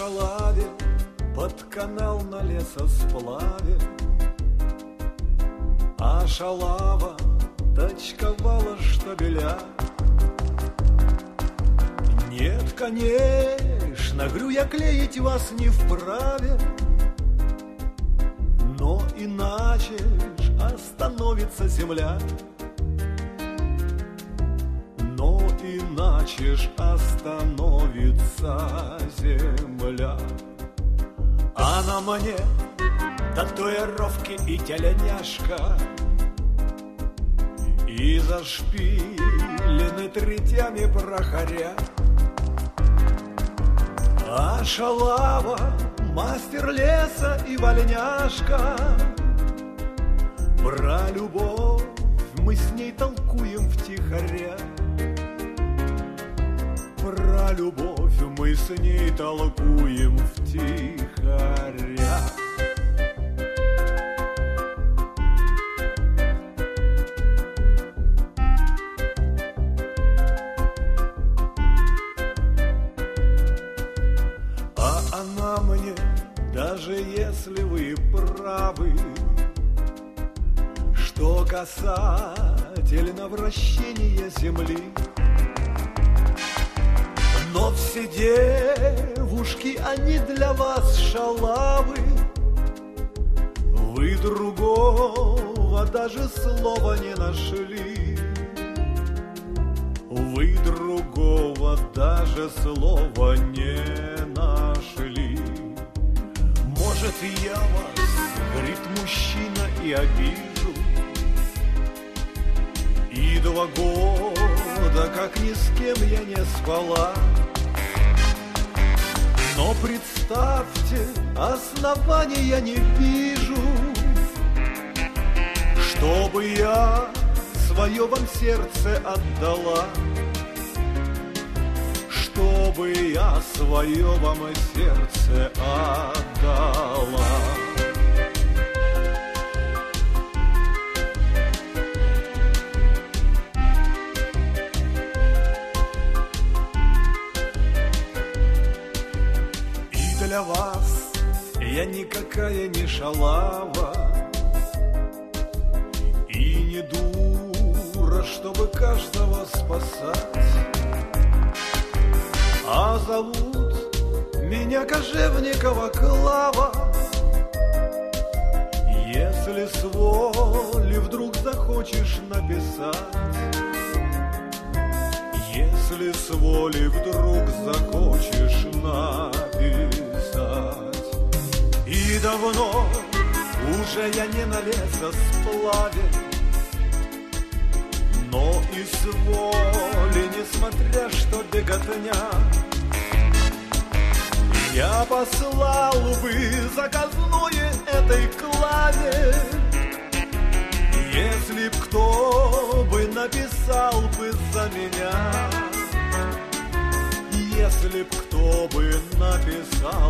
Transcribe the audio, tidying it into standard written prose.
шалаве под канал на лесосплаве, а шалава точковала штабеля. Нет, конечно, говорю, я клеить вас не вправе, но иначе ж остановится земля. Но иначе ж остановится земля. А на мне татуировки и теленяшка, и зашпилены третьями прохоря. А шалава, мастер леса и вольняшка, про любовь мы с ней толкуем втихаря. Про любовь мы с ней толкуем втихаря. А она мне, даже если вы правы, что касательно вращения земли, но все девушки, они для вас шалавы. Вы другого даже слова не нашли. Вы другого даже слова не нашли. Может, я вас, говорит мужчина, и обижу, и 2 года, как ни с кем я не спала. Но представьте, основания не вижу, чтобы я свое вам сердце отдала, чтобы я свое вам сердце отдала. Для вас я никакая не шалава и не дура, чтобы каждого спасать. А зовут меня Кожевникова Клава. Если с воли вдруг захочешь написать, если с воли вдруг захочешь написать. И давно уже я не на лесосплаве, но и с воли, несмотря что беготня, я послал бы заказное этой Клаве, если б кто бы написал бы за меня, если б кто бы написал